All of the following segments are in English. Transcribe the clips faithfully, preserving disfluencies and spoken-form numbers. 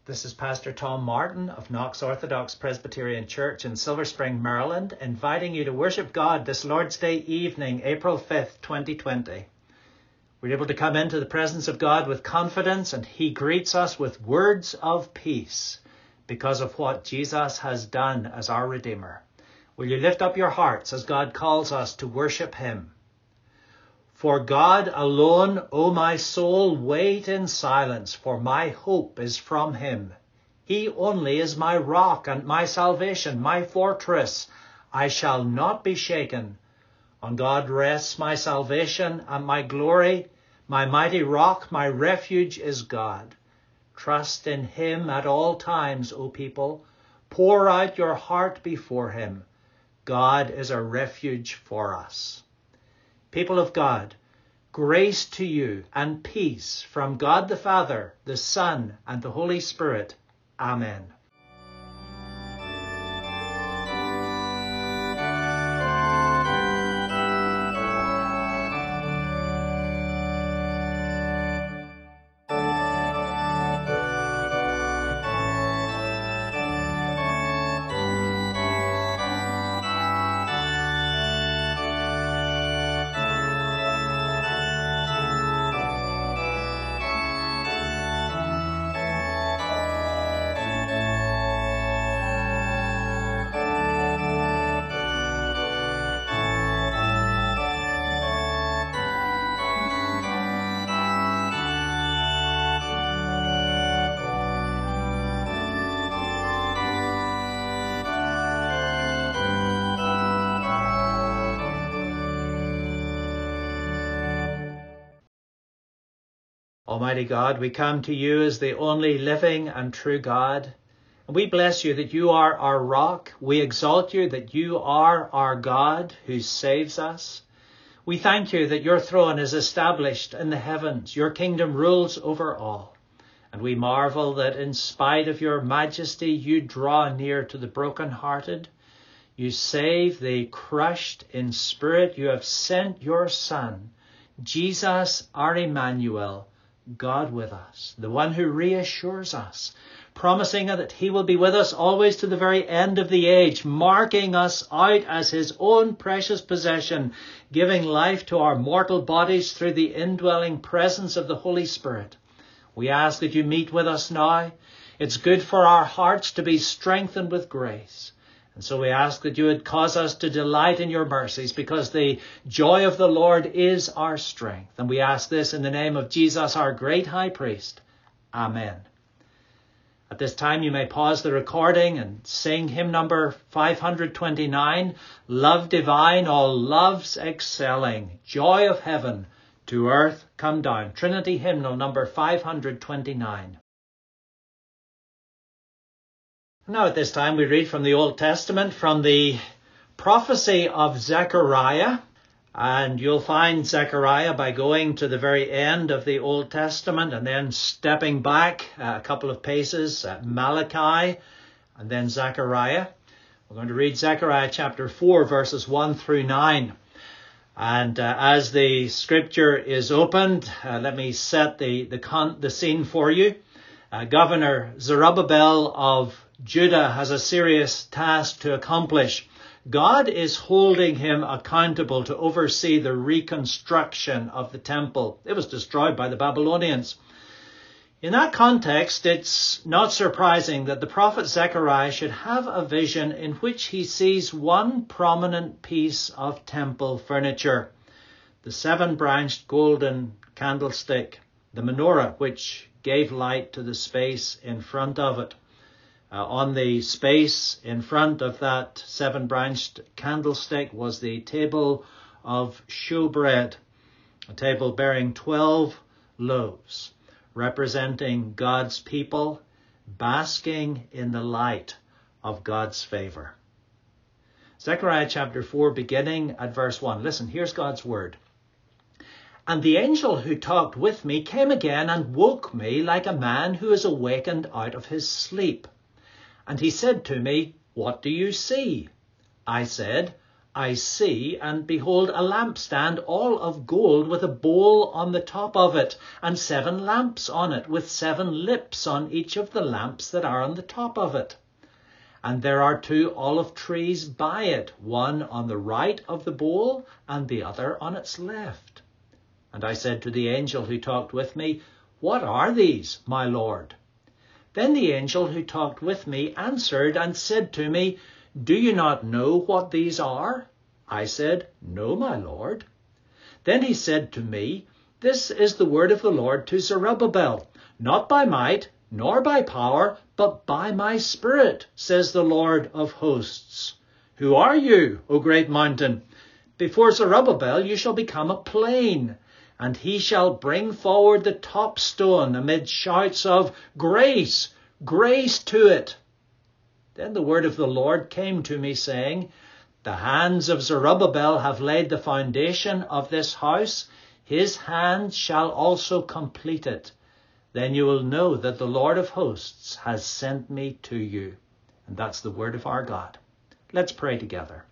This is Pastor Tom Martin of Knox Orthodox Presbyterian Church in Silver Spring, Maryland, inviting you to worship God this Lord's Day evening, April fifth, twenty twenty. We're able to come into the presence of God with confidence, and He greets us with words of peace because of what Jesus has done as our Redeemer. Will you lift up your hearts as God calls us to worship Him? For God alone, O my soul, wait in silence, for my hope is from Him. He only is my rock and my salvation, my fortress. I shall not be shaken. On God rests my salvation and my glory. My mighty rock, my refuge is God. Trust in Him at all times, O people. Pour out your heart before Him. God is a refuge for us. People of God, grace to you and peace from God the Father, the Son, and the Holy Spirit. Amen. Almighty God, we come to you as the only living and true God. And we bless you that you are our rock. We exalt you that you are our God who saves us. We thank you that your throne is established in the heavens. Your kingdom rules over all. And we marvel that in spite of your majesty, you draw near to the brokenhearted. You save the crushed in spirit. You have sent your Son, Jesus, our Emmanuel, God with us, the one who reassures us, promising that He will be with us always to the very end of the age, marking us out as His own precious possession, giving life to our mortal bodies through the indwelling presence of the Holy Spirit. We ask that you meet with us now. It's good for our hearts to be strengthened with grace. And so we ask that you would cause us to delight in your mercies, because the joy of the Lord is our strength. And we ask this in the name of Jesus, our great high priest. Amen. At this time, you may pause the recording and sing hymn number five hundred twenty-nine, Love Divine, all loves excelling, joy of heaven, to earth come down. Trinity hymnal number five hundred twenty-nine. Now at this time we read from the Old Testament, from the prophecy of Zechariah. And you'll find Zechariah by going to the very end of the Old Testament and then stepping back a couple of paces at Malachi and then Zechariah. We're going to read Zechariah chapter four, verses one through nine. And uh, as the scripture is opened, uh, let me set the, the, con- the scene for you. Uh, Governor Zerubbabel of Judah has a serious task to accomplish. God is holding him accountable to oversee the reconstruction of the temple. It was destroyed by the Babylonians. In that context, it's not surprising that the prophet Zechariah should have a vision in which he sees one prominent piece of temple furniture, the seven-branched golden candlestick, the menorah, which gave light to the space in front of it. Uh, on the space in front of that seven-branched candlestick was the table of showbread, a table bearing twelve loaves, representing God's people basking in the light of God's favor. Zechariah chapter four, beginning at verse one. Listen, here's God's word. And the angel who talked with me came again and woke me like a man who is awakened out of his sleep. And he said to me, What do you see? I said, I see, and behold, a lampstand all of gold with a bowl on the top of it, and seven lamps on it, with seven lips on each of the lamps that are on the top of it. And there are two olive trees by it, one on the right of the bowl, and the other on its left. And I said to the angel who talked with me, What are these, my Lord? Then the angel who talked with me answered and said to me, Do you not know what these are? I said, No, my Lord. Then he said to me, This is the word of the Lord to Zerubbabel, not by might, nor by power, but by my Spirit, says the Lord of hosts. Who are you, O great mountain? Before Zerubbabel you shall become a plain, and he shall bring forward the top stone amid shouts of grace, grace to it. Then the word of the Lord came to me, saying, The hands of Zerubbabel have laid the foundation of this house. His hand shall also complete it. Then you will know that the Lord of hosts has sent me to you. And that's the word of our God. Let's pray together.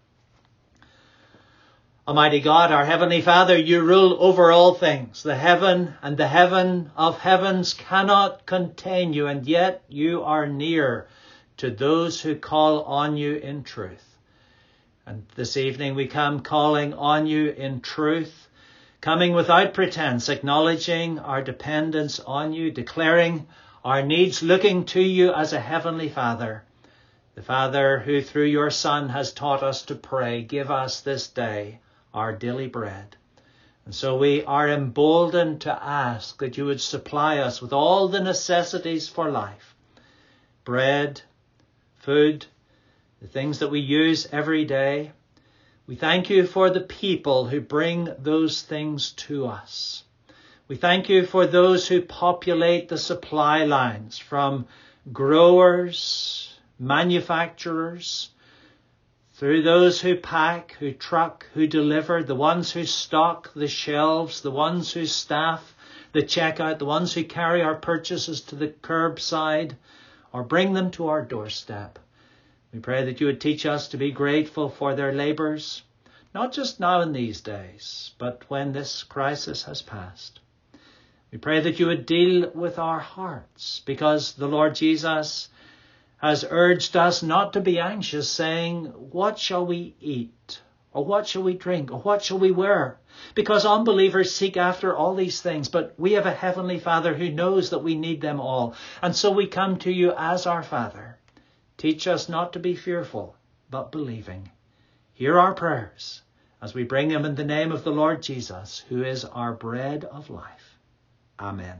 Almighty God, our Heavenly Father, you rule over all things. The heaven and the heaven of heavens cannot contain you, and yet you are near to those who call on you in truth. And this evening we come calling on you in truth, coming without pretense, acknowledging our dependence on you, declaring our needs, looking to you as a Heavenly Father, the Father who through your Son has taught us to pray, Give us this day our daily bread. And so we are emboldened to ask that you would supply us with all the necessities for life. Bread, food, the things that we use every day. We thank you for the people who bring those things to us. We thank you for those who populate the supply lines, from growers, manufacturers, through those who pack, who truck, who deliver, the ones who stock the shelves, the ones who staff the checkout, the ones who carry our purchases to the curbside or bring them to our doorstep. We pray that you would teach us to be grateful for their labours, not just now in these days, but when this crisis has passed. We pray that you would deal with our hearts, because the Lord Jesus has urged us not to be anxious, saying, What shall we eat? Or what shall we drink? Or what shall we wear? Because unbelievers seek after all these things, but we have a Heavenly Father who knows that we need them all. And so we come to you as our Father. Teach us not to be fearful, but believing. Hear our prayers as we bring them in the name of the Lord Jesus, who is our bread of life. Amen.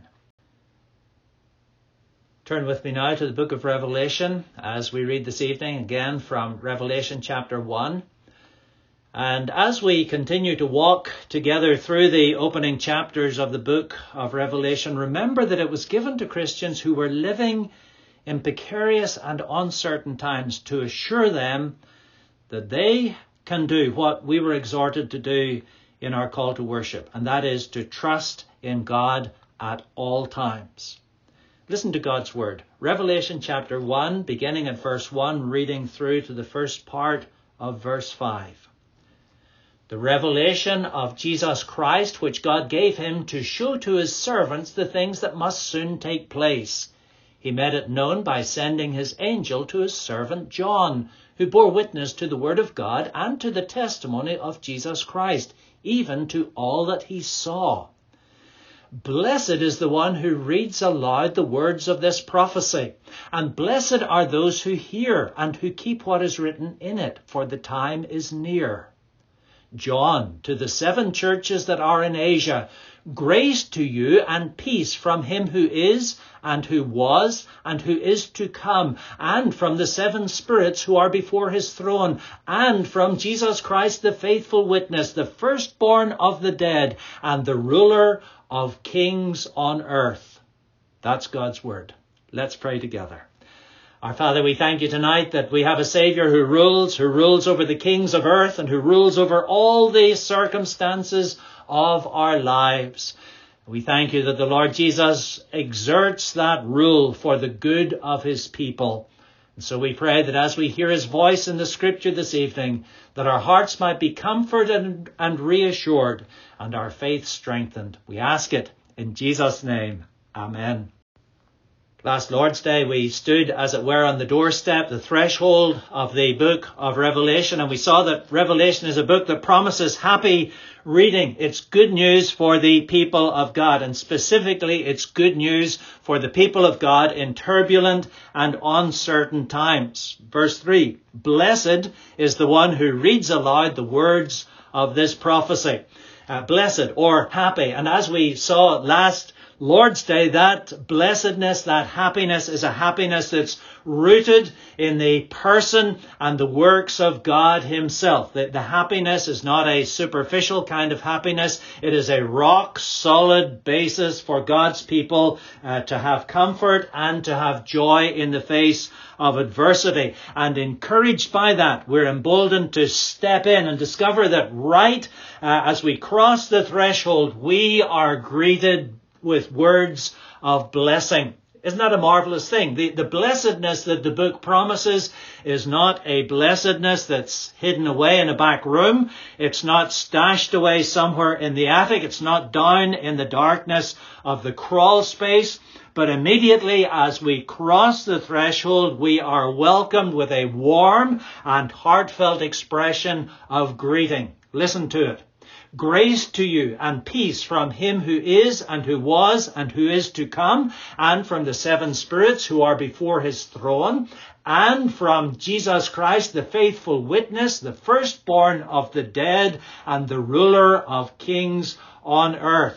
Turn with me now to the book of Revelation as we read this evening again from Revelation chapter one. And as we continue to walk together through the opening chapters of the book of Revelation, remember that it was given to Christians who were living in precarious and uncertain times to assure them that they can do what we were exhorted to do in our call to worship, and that is to trust in God at all times. Listen to God's word. Revelation chapter one, beginning at verse one, reading through to the first part of verse five. The revelation of Jesus Christ, which God gave him to show to his servants the things that must soon take place. He made it known by sending his angel to his servant John, who bore witness to the word of God and to the testimony of Jesus Christ, even to all that he saw. Blessed is the one who reads aloud the words of this prophecy, and blessed are those who hear and who keep what is written in it, for the time is near. John, to the seven churches that are in Asia, grace to you and peace from him who is, and who was, and who is to come, and from the seven spirits who are before his throne, and from Jesus Christ the faithful witness, the firstborn of the dead, and the ruler of kings on earth. That's God's word. Let's pray together. Our Father, we thank you tonight that we have a Saviour who rules, who rules over the kings of earth, and who rules over all the circumstances of our lives. We thank you that the Lord Jesus exerts that rule for the good of his people. And so we pray that as we hear his voice in the scripture this evening, that our hearts might be comforted and, and reassured and our faith strengthened. We ask it in Jesus' name. Amen. Last Lord's Day, we stood, as it were, on the doorstep, the threshold of the book of Revelation, and we saw that Revelation is a book that promises happy reading. It's good news for the people of God, and specifically it's good news for the people of God in turbulent and uncertain times. Verse three, blessed is the one who reads aloud the words of this prophecy. Uh, blessed or happy. And as we saw last Lord's Day, that blessedness, that happiness is a happiness that's rooted in the person and the works of God himself. The, the happiness is not a superficial kind of happiness. It is a rock solid basis for God's people uh, to have comfort and to have joy in the face of adversity. And encouraged by that, we're emboldened to step in and discover that right uh, as we cross the threshold, we are greeted with words of blessing. Isn't that a marvelous thing? The, the blessedness that the book promises is not a blessedness that's hidden away in a back room. It's not stashed away somewhere in the attic. It's not down in the darkness of the crawl space. But immediately as we cross the threshold, we are welcomed with a warm and heartfelt expression of greeting. Listen to it. Grace to you and peace from him who is and who was and who is to come, and from the seven spirits who are before his throne, and from Jesus Christ, the faithful witness, the firstborn of the dead, and the ruler of kings on earth.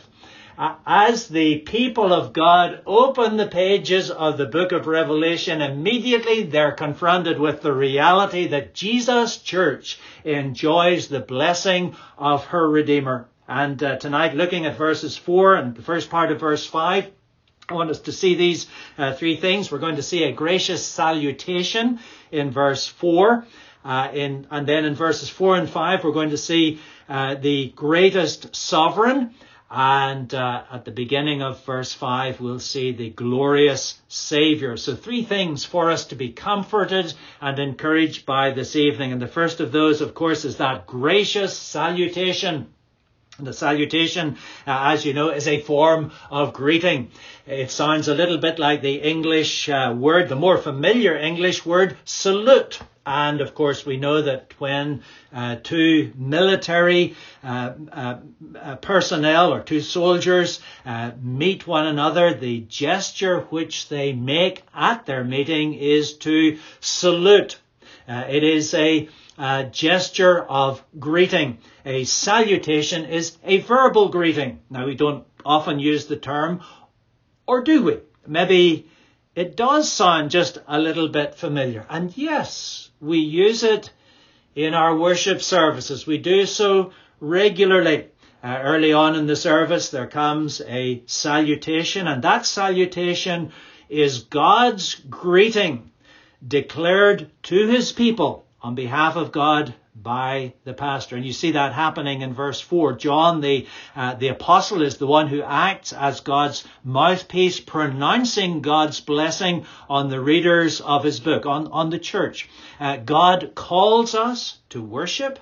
As the people of God open the pages of the book of Revelation, immediately they're confronted with the reality that Jesus' church enjoys the blessing of her Redeemer. And uh, tonight, looking at verses four and the first part of verse five, I want us to see these uh, three things. We're going to see a gracious salutation in verse four. Uh, in, and then in verses four and five, we're going to see uh, the greatest sovereign. And uh, at the beginning of verse five, we'll see the glorious Savior. So three things for us to be comforted and encouraged by this evening. And the first of those, of course, is that gracious salutation. The salutation, uh, as you know, is a form of greeting. It sounds a little bit like the English uh, word, the more familiar English word, salute. And of course, we know that when uh, two military uh, uh, uh, personnel or two soldiers uh, meet one another, the gesture which they make at their meeting is to salute. Uh, it is a uh, gesture of greeting. A salutation is a verbal greeting. Now, we don't often use the term, or do we? Maybe it does sound just a little bit familiar. And yes, we use it in our worship services. We do so regularly. Uh, early on in the service, there comes a salutation, and that salutation is God's greeting declared to his people on behalf of God by the pastor. And you see that happening in verse four. John, the uh, the apostle, is the one who acts as God's mouthpiece, pronouncing God's blessing on the readers of his book, on, on the church. Uh, God calls us to worship.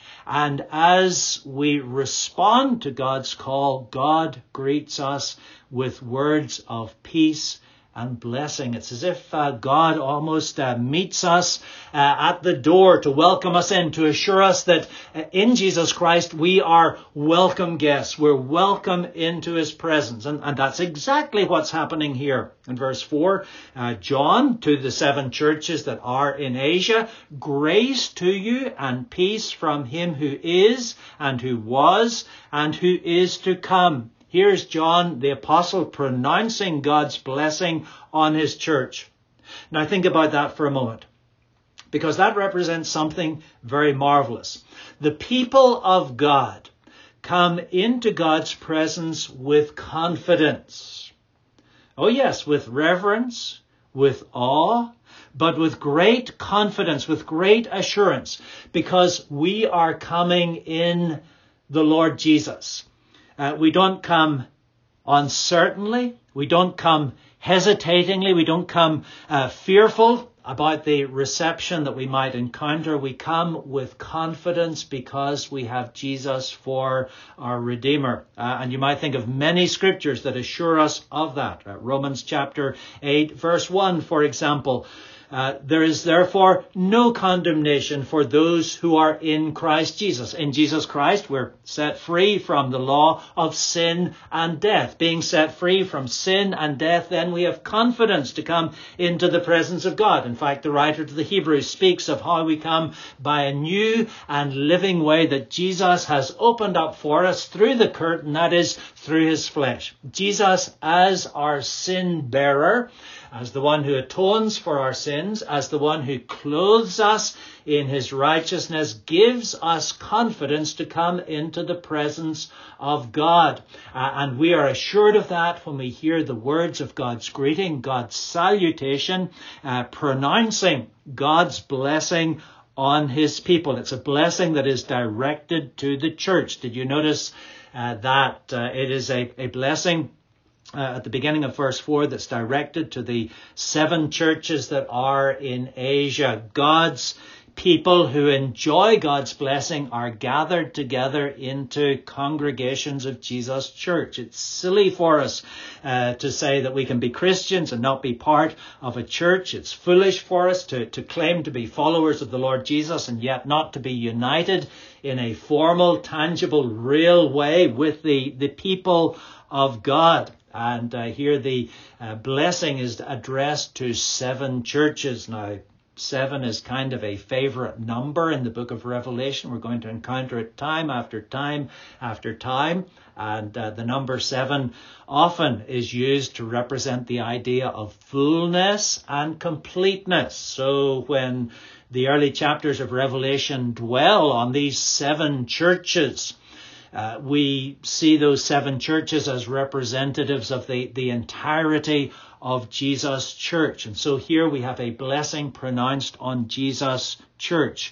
And as we respond to God's call, God greets us with words of peace and blessing. It's as if uh, God almost uh, meets us uh, at the door to welcome us in, to assure us that uh, in Jesus Christ we are welcome guests. We're welcome into his presence. And, and that's exactly what's happening here. In verse four, uh, John, to the seven churches that are in Asia, grace to you and peace from him who is and who was and who is to come. Here's John, the apostle, pronouncing God's blessing on his church. Now think about that for a moment, because that represents something very marvelous. The people of God come into God's presence with confidence. Oh yes, with reverence, with awe, but with great confidence, with great assurance, because we are coming in the Lord Jesus. Uh, we don't come uncertainly. We don't come hesitatingly. We don't come uh, fearful about the reception that we might encounter. We come with confidence because we have Jesus for our Redeemer. Uh, and you might think of many scriptures that assure us of that. Uh, Romans chapter eight, verse one, for example. Uh, there is therefore no condemnation for those who are in Christ Jesus. In Jesus Christ, we're set free from the law of sin and death. Being set free from sin and death, then we have confidence to come into the presence of God. In fact, the writer to the Hebrews speaks of how we come by a new and living way that Jesus has opened up for us through the curtain, that is, through his flesh. Jesus as our sin bearer, as the one who atones for our sins, as the one who clothes us in his righteousness, gives us confidence to come into the presence of God. Uh, and we are assured of that when we hear the words of God's greeting, God's salutation, uh, pronouncing God's blessing on his people. It's a blessing that is directed to the church. Did you notice uh, that uh, it is a, a blessing Uh, at the beginning of verse four that's directed to the seven churches that are in Asia? God's people who enjoy God's blessing are gathered together into congregations of Jesus' church. It's silly for us uh, to say that we can be Christians and not be part of a church. It's foolish for us to, to claim to be followers of the Lord Jesus and yet not to be united in a formal, tangible, real way with the, the people of God. And uh, here the uh, blessing is addressed to seven churches. Now, seven is kind of a favorite number in the book of Revelation. We're going to encounter it time after time after time. And uh, the number seven often is used to represent the idea of fullness and completeness. So when the early chapters of Revelation dwell on these seven churches, Uh, we see those seven churches as representatives of the, the entirety of Jesus' church. And so here we have a blessing pronounced on Jesus' church.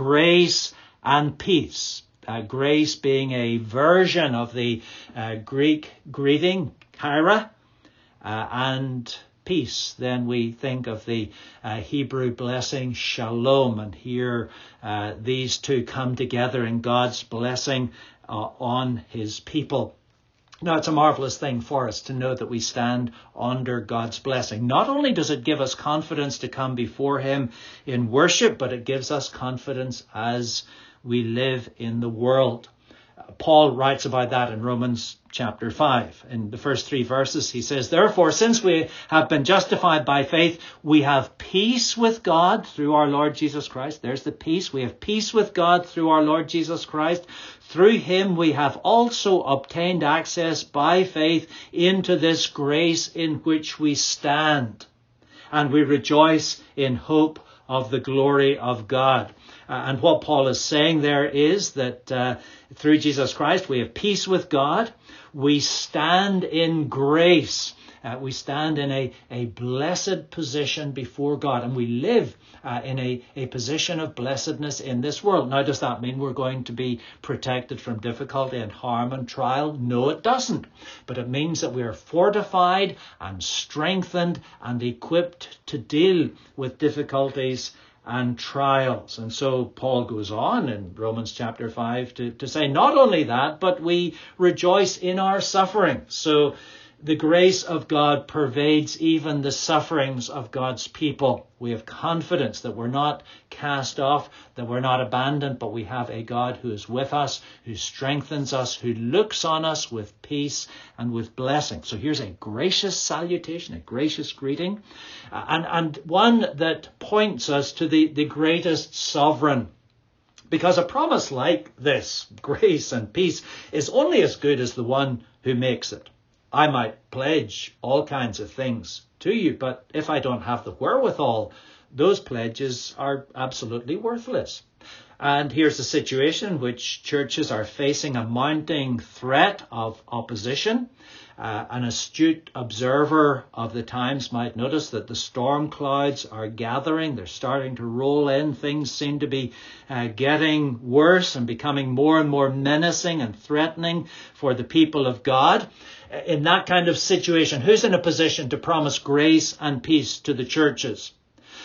Grace and peace. Uh, grace being a version of the uh, Greek greeting, chaira, uh, and peace. Then we think of the uh, Hebrew blessing, shalom. And here uh, these two come together in God's blessing Uh, on his people. Now, it's a marvelous thing for us to know that we stand under God's blessing. Not only does it give us confidence to come before him in worship, but it gives us confidence as we live in the world. Uh, Paul writes about that in Romans chapter five. In the first three verses, he says, "Therefore, since we have been justified by faith, we have peace with God through our Lord Jesus Christ." There's the peace. We have peace with God through our Lord Jesus Christ. Through him we have also obtained access by faith into this grace in which we stand. And we rejoice in hope of the glory of God. Uh, and what Paul is saying there is that uh, through Jesus Christ we have peace with God. We stand in grace. Uh, we stand in a, a blessed position before God, and we live uh, in a, a position of blessedness in this world. Now, does that mean we're going to be protected from difficulty and harm and trial? No, it doesn't. But it means that we are fortified and strengthened and equipped to deal with difficulties and trials. And so Paul goes on in Romans chapter five to, to say not only that, but we rejoice in our suffering. So the grace of God pervades even the sufferings of God's people. We have confidence that we're not cast off, that we're not abandoned, but we have a God who is with us, who strengthens us, who looks on us with peace and with blessing. So here's a gracious salutation, a gracious greeting, uh, and, and one that points us to the, the greatest sovereign. Because a promise like this, grace and peace, is only as good as the one who makes it. I might pledge all kinds of things to you, but if I don't have the wherewithal, those pledges are absolutely worthless. And here's a situation in which churches are facing a mounting threat of opposition. Uh, an astute observer of the times might notice that the storm clouds are gathering. They're starting to roll in. Things seem to be uh, getting worse and becoming more and more menacing and threatening for the people of God. In that kind of situation, who's in a position to promise grace and peace to the churches?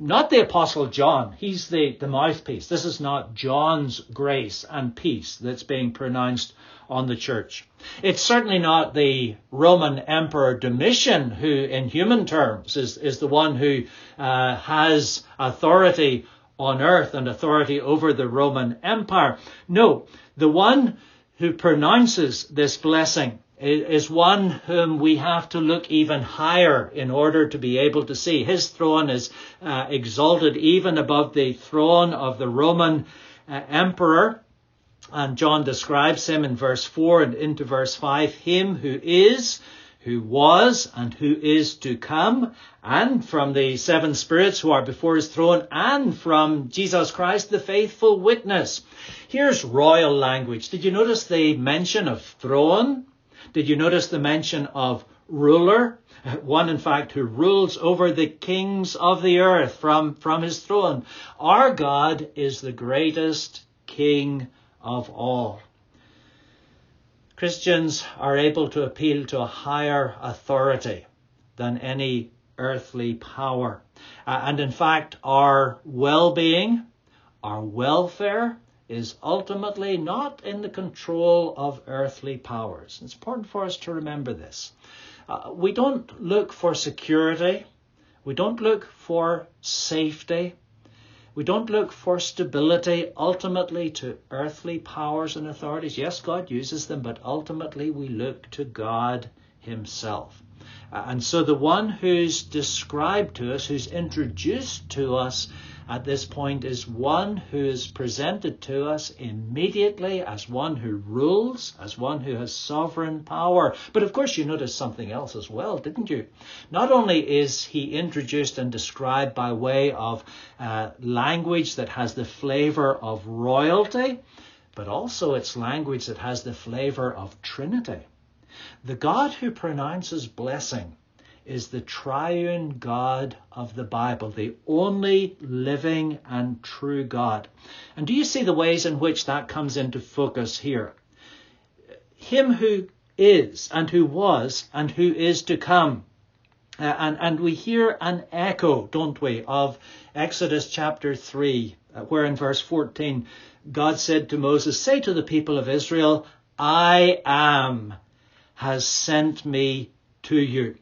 not the Apostle John. He's the, the mouthpiece. This is not John's grace and peace that's being pronounced on the church. It's certainly not the Roman Emperor Domitian who, in human terms, is, is the one who uh, has authority on earth and authority over the Roman Empire. No, the one who pronounces this blessing is one whom we have to look even higher in order to be able to see. His throne is uh, exalted even above the throne of the Roman uh, emperor. And John describes him in verse four and into verse five, him who is, who was, and who is to come, and from the seven spirits who are before his throne, and from Jesus Christ, the faithful witness. Here's royal language. Did you notice the mention of throne? Did you notice the mention of ruler? One, in fact, who rules over the kings of the earth from, from his throne. Our God is the greatest king of all. Christians are able to appeal to a higher authority than any earthly power. Uh, and in fact, our well-being, our welfare is ultimately not in the control of earthly powers. It's important for us to remember this. Uh, we don't look for security. We don't look for safety. We don't look for stability ultimately to earthly powers and authorities. Yes, God uses them, but ultimately we look to God himself. Uh, and so the one who's described to us, who's introduced to us at this point, is one who is presented to us immediately as one who rules, as one who has sovereign power. But of course you noticed something else as well, didn't you? Not only is he introduced and described by way of uh, language that has the flavour of royalty, but also it's language that has the flavour of Trinity. The God who pronounces blessing is the triune God of the Bible, the only living and true God. And do you see the ways in which that comes into focus here? Him who is and who was and who is to come. Uh, and, and we hear an echo, don't we, of Exodus chapter three, uh, where in verse fourteen, God said to Moses, say to the people of Israel, I am has sent me to you.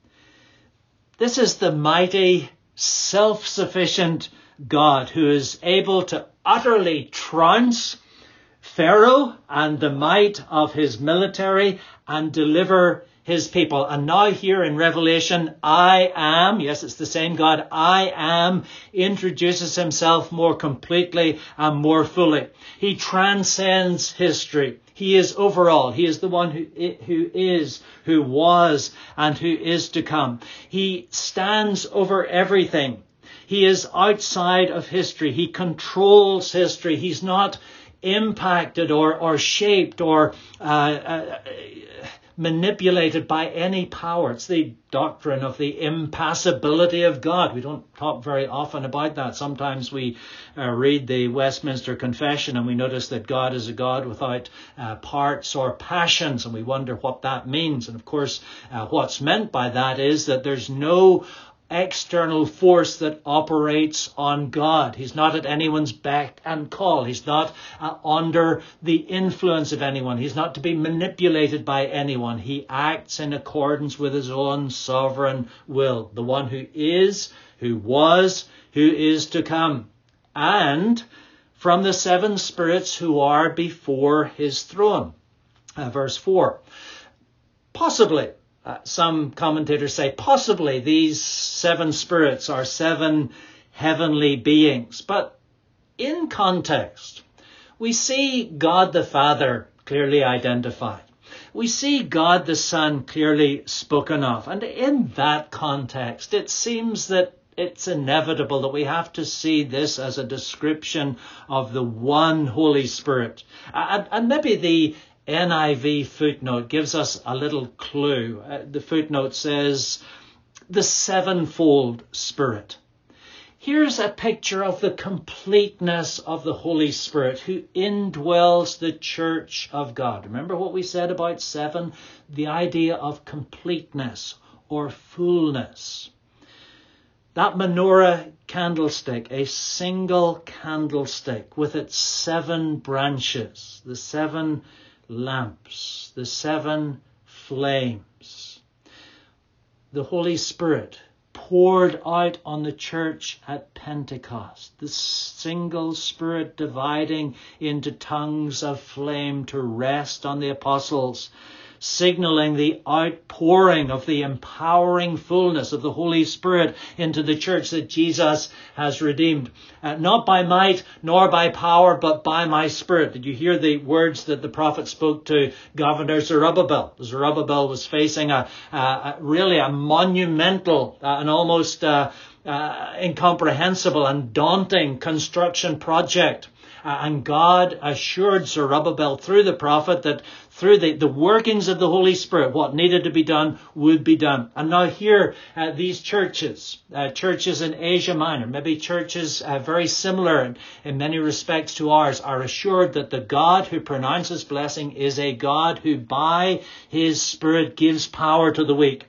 This is the mighty, self-sufficient God who is able to utterly trounce Pharaoh and the might of his military and deliver his people. And now here in Revelation, I am, yes, it's the same God, I am, introduces himself more completely and more fully. He transcends history. He is overall. He is the one who, who is, who was, and who is to come. He stands over everything. He is outside of history. He controls history. He's not impacted or, or shaped or uh, uh, manipulated by any power. It's the doctrine of the impassibility of God. We don't talk very often about that. Sometimes we uh, read the Westminster Confession and we notice that God is a God without uh, parts or passions, and we wonder what that means. And of course, uh, what's meant by that is that there's no external force that operates on God. He's not at anyone's beck and call. He's not uh, under the influence of anyone. He's not to be manipulated by anyone. He acts in accordance with his own sovereign will. The one who is, who was, who is to come. And from the seven spirits who are before his throne. Uh, verse four. Possibly. Uh, some commentators say possibly these seven spirits are seven heavenly beings. But in context, we see God the Father clearly identified. We see God the Son clearly spoken of. And in that context, it seems that it's inevitable that we have to see this as a description of the one Holy Spirit. And, and maybe the N I V footnote gives us a little clue. Uh, the footnote says, the sevenfold Spirit. Here's a picture of the completeness of the Holy Spirit who indwells the church of God. Remember what we said about seven? The idea of completeness or fullness. That menorah candlestick, a single candlestick with its seven branches, the seven lamps, the seven flames. The Holy Spirit poured out on the church at Pentecost, the single Spirit dividing into tongues of flame to rest on the apostles, signaling the outpouring of the empowering fullness of the Holy Spirit into the church that Jesus has redeemed. Uh, not by might nor by power, but by my Spirit. Did you hear the words that the prophet spoke to Governor Zerubbabel? Zerubbabel was facing a, a, a really a monumental, uh, an almost uh, uh, incomprehensible and daunting construction project. Uh, and God assured Zerubbabel through the prophet that through the, the workings of the Holy Spirit, what needed to be done would be done. And now here, uh, these churches, uh, churches in Asia Minor, maybe churches uh, very similar in, in many respects to ours, are assured that the God who pronounces blessing is a God who by his Spirit gives power to the weak,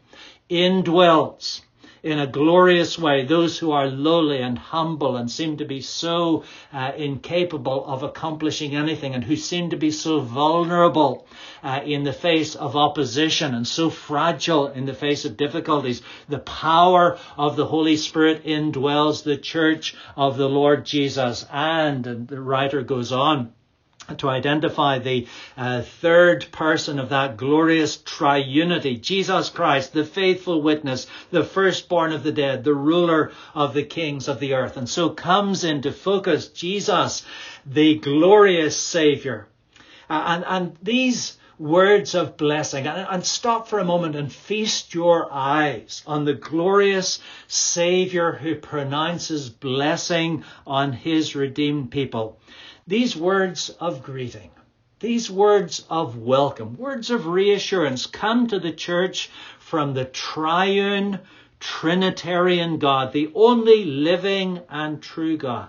indwells in a glorious way those who are lowly and humble and seem to be so uh, incapable of accomplishing anything, and who seem to be so vulnerable uh, in the face of opposition and so fragile in the face of difficulties. The power of the Holy Spirit indwells the church of the Lord Jesus. And, and the writer goes on to identify the uh, third person of that glorious triunity, Jesus Christ, the faithful witness, the firstborn of the dead, the ruler of the kings of the earth. And so comes into focus Jesus, the glorious Savior. Uh, and, and these words of blessing, and, and stop for a moment and feast your eyes on the glorious Savior who pronounces blessing on his redeemed people. These words of greeting, these words of welcome, words of reassurance come to the church from the triune Trinitarian God, the only living and true God.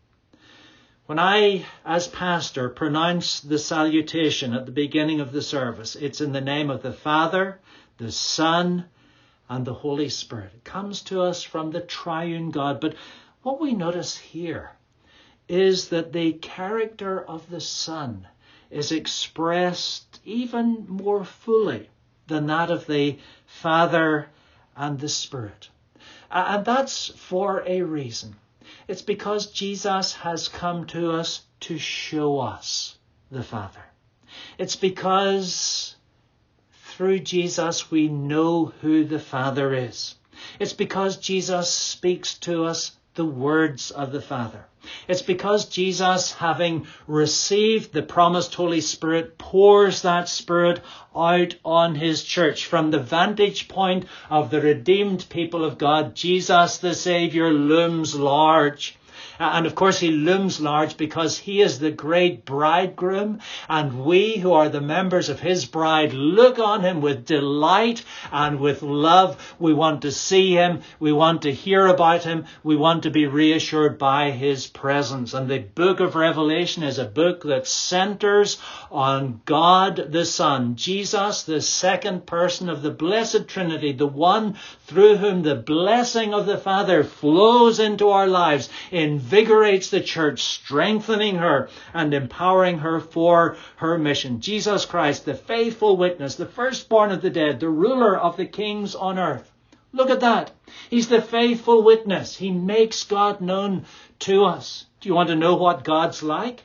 When I, as pastor, pronounce the salutation at the beginning of the service, it's in the name of the Father, the Son, and the Holy Spirit. It comes to us from the triune God. But what we notice here is that the character of the Son is expressed even more fully than that of the Father and the Spirit. And that's for a reason. It's because Jesus has come to us to show us the Father. It's because through Jesus we know who the Father is. It's because Jesus speaks to us the words of the Father. It's because Jesus, having received the promised Holy Spirit, pours that Spirit out on his church. From the vantage point of the redeemed people of God, Jesus the Saviour looms large. And of course he looms large because he is the great bridegroom, and we who are the members of his bride look on him with delight and with love. We want to see him. We want to hear about him. We want to be reassured by his presence. And the book of Revelation is a book that centers on God the Son, Jesus, the second person of the blessed Trinity, the one through whom the blessing of the Father flows into our lives, invigorates the church, strengthening her and empowering her for her mission. Jesus Christ, the faithful witness, the firstborn of the dead, the ruler of the kings on earth. Look at that. He's the faithful witness. He makes God known to us. Do you want to know what God's like?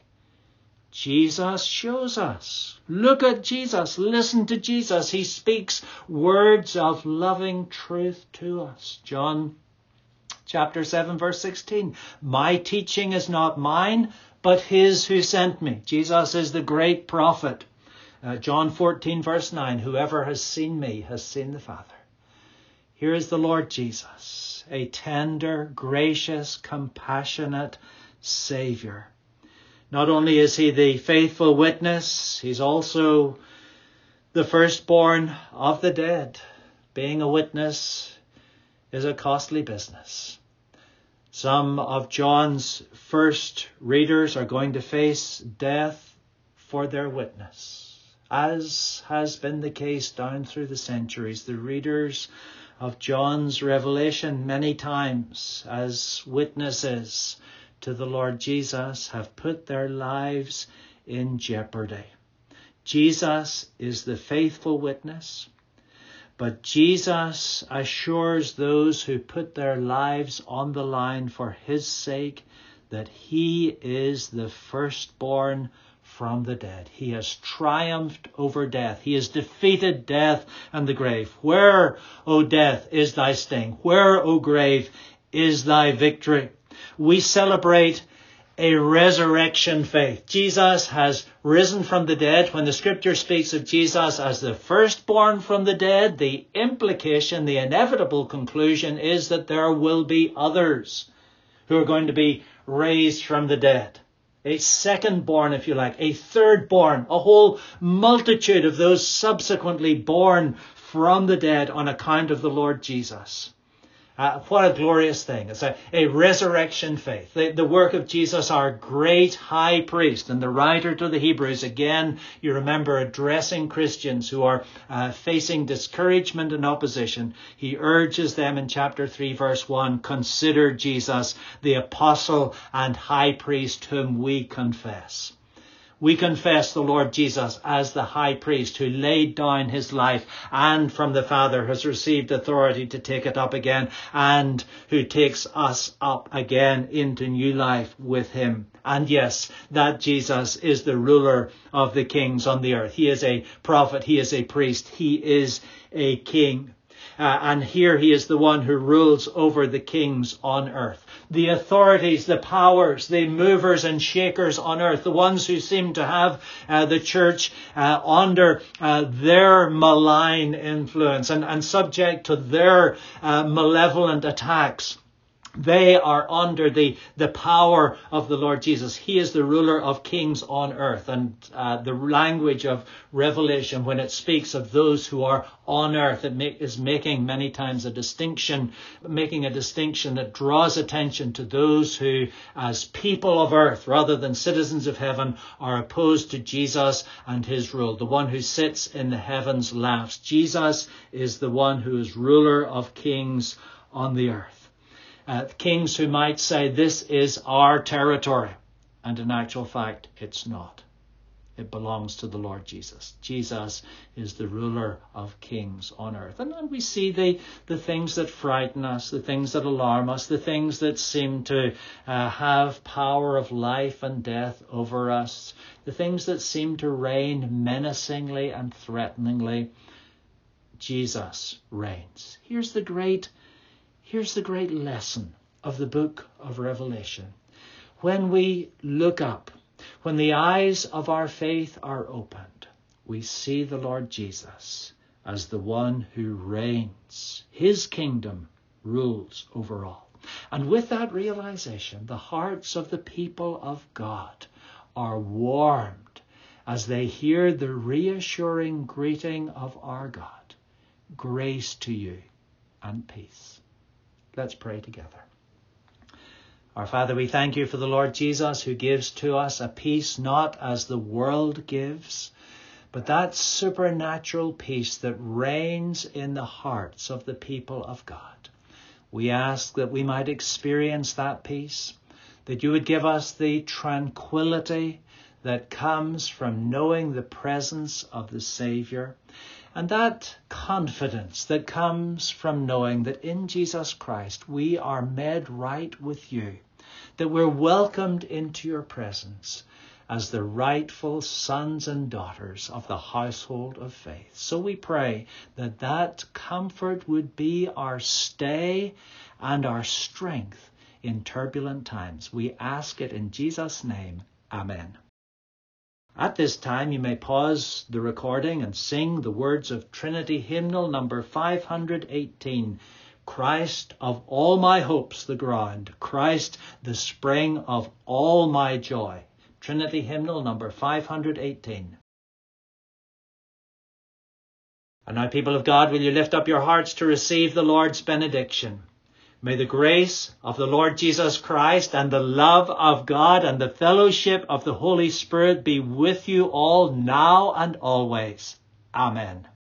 Jesus shows us. Look at Jesus. Listen to Jesus. He speaks words of loving truth to us. John chapter seven, verse sixteen. My teaching is not mine, but his who sent me. Jesus is the great prophet. Uh, John fourteen, verse nine. Whoever has seen me has seen the Father. Here is the Lord Jesus, a tender, gracious, compassionate Savior. Not only is he the faithful witness, he's also the firstborn of the dead. Being a witness is a costly business. Some of John's first readers are going to face death for their witness, as has been the case down through the centuries. The readers of John's revelation many times as witnesses to the Lord Jesus have put their lives in jeopardy. Jesus is the faithful witness, but Jesus assures those who put their lives on the line for his sake that he is the firstborn from the dead. He has triumphed over death. He has defeated death and the grave. Where, O death, is thy sting? Where, O grave, is thy victory? We celebrate a resurrection faith. Jesus has risen from the dead. When the scripture speaks of Jesus as the firstborn from the dead, the implication, the inevitable conclusion is that there will be others who are going to be raised from the dead. A second born, if you like, a third born, a whole multitude of those subsequently born from the dead on account of the Lord Jesus. Uh, what a glorious thing. It's a, a resurrection faith. The, the work of Jesus, our great high priest. And the writer to the Hebrews, again, you remember addressing Christians who are uh, facing discouragement and opposition. He urges them in chapter three, verse one, consider Jesus, the apostle and high priest whom we confess. We confess the Lord Jesus as the high priest who laid down his life and from the Father has received authority to take it up again, and who takes us up again into new life with him. And yes, that Jesus is the ruler of the kings on the earth. He is a prophet. He is a priest. He is a king. Uh, and here he is the one who rules over the kings on earth. The authorities, the powers, the movers and shakers on earth, the ones who seem to have uh, the church uh, under uh, their malign influence and, and subject to their uh, malevolent attacks. They are under the, the power of the Lord Jesus. He is the ruler of kings on earth. And uh, the language of Revelation, when it speaks of those who are on earth, it make, is making many times a distinction, making a distinction that draws attention to those who, as people of earth, rather than citizens of heaven, are opposed to Jesus and his rule. The one who sits in the heavens laughs. Jesus is the one who is ruler of kings on the earth. Uh, kings who might say this is our territory. And in actual fact, it's not. It belongs to the Lord Jesus. Jesus is the ruler of kings on earth. And then we see the, the things that frighten us, the things that alarm us, the things that seem to uh, have power of life and death over us, the things that seem to reign menacingly and threateningly. Jesus reigns. Here's the great Here's the great lesson of the book of Revelation. When we look up, when the eyes of our faith are opened, we see the Lord Jesus as the one who reigns. His kingdom rules over all. And with that realization, the hearts of the people of God are warmed as they hear the reassuring greeting of our God. Grace to you and peace. Let's pray together. Our Father, we thank you for the Lord Jesus who gives to us a peace not as the world gives, but that supernatural peace that reigns in the hearts of the people of God. We ask that we might experience that peace, that you would give us the tranquility that comes from knowing the presence of the Saviour, and that confidence that comes from knowing that in Jesus Christ we are made right with you, that we're welcomed into your presence as the rightful sons and daughters of the household of faith. So we pray that that comfort would be our stay and our strength in turbulent times. We ask it in Jesus' name. Amen. At this time, you may pause the recording and sing the words of Trinity Hymnal number five hundred eighteen. Christ of all my hopes the ground, Christ the spring of all my joy. Trinity Hymnal number five hundred eighteen. And now, people of God, will you lift up your hearts to receive the Lord's benediction? May the grace of the Lord Jesus Christ and the love of God and the fellowship of the Holy Spirit be with you all now and always. Amen.